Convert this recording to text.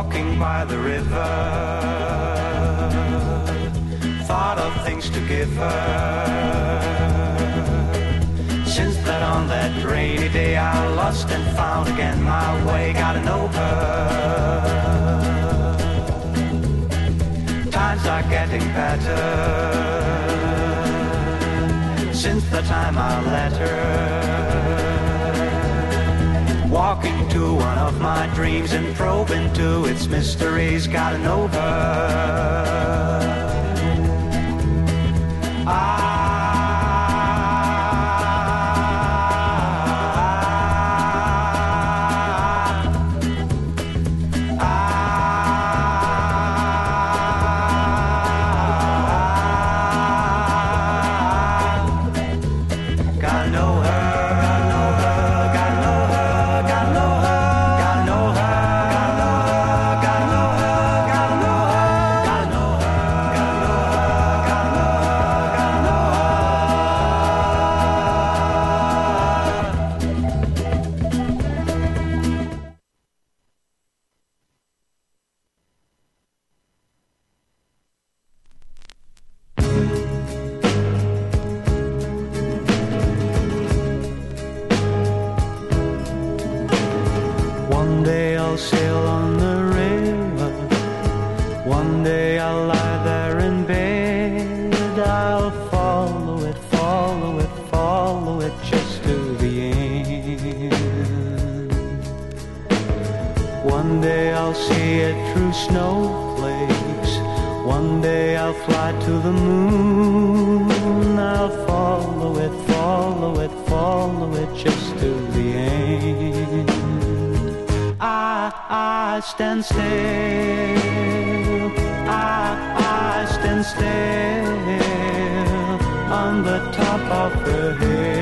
walking by the river, thought of things to give her. Since that on that rainy day I lost and found again my way, gotta know her. Times are getting better since the time I let her. Walk into one of my dreams and probe into its mysteries, gotta know her. One day I'll sail on the river, one day I'll lie there in bed. I'll follow it, follow it, follow it just to the end. One day I'll see it through snowflakes, one day I'll fly to the moon. I'll follow it, follow it, follow it just to the end. I stand still, I stand still on the top of the hill.